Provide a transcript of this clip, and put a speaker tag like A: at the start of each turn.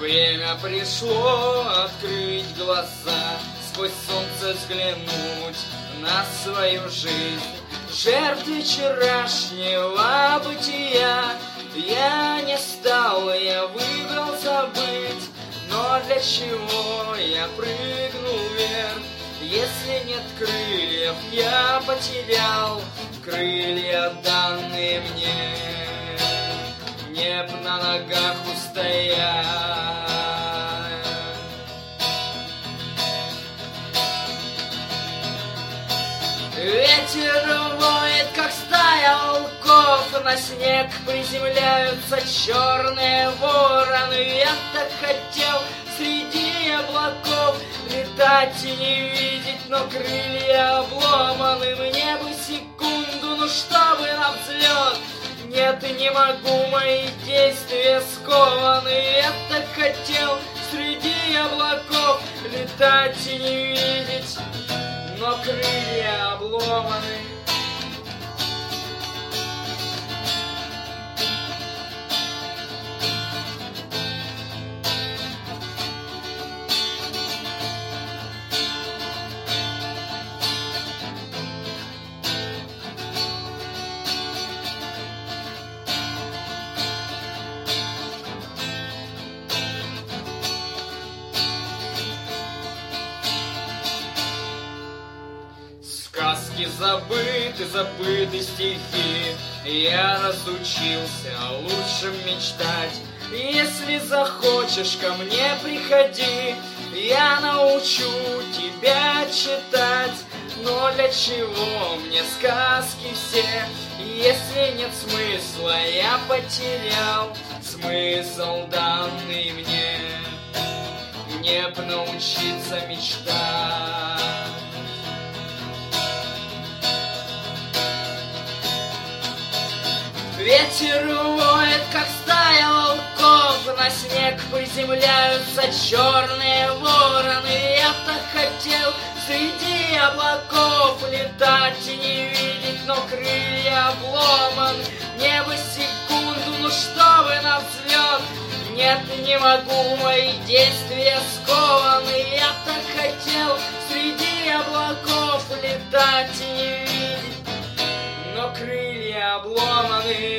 A: Время пришло открыть глаза, сквозь солнце взглянуть на свою жизнь. Жертвы вчерашнего бытия я не стал, я выбрал забыть. Но для чего я прыгнул вверх, если нет крыльев, я потерял крылья, данные мне. Мне б на ногах устоять. Ветер воет, как стая волков, на снег приземляются черные вороны. Я так хотел среди облаков летать и не видеть, но крылья обломаны. Мне бы секунду, ну чтобы на взлет. Нет, не могу, мои действия скованы. Я так хотел среди облаков летать и не видеть, но крылья обломаны. Сказки забыты, забыты стихи. Я разучился лучше мечтать. Если захочешь, ко мне приходи, я научу тебя читать. Но для чего мне сказки все, если нет смысла? Я потерял смысл, данный мне. Мне б научиться мечтать. Ветер воет, как стая волков, на снег приземляются черные вороны. Я так хотел среди облаков летать и не видеть, но крылья обломаны. Мне бы секунду, ну чтобы на взлет. Нет, не могу, мои действия скованы. Я так хотел среди облаков летать и не видеть, но крылья обломаны.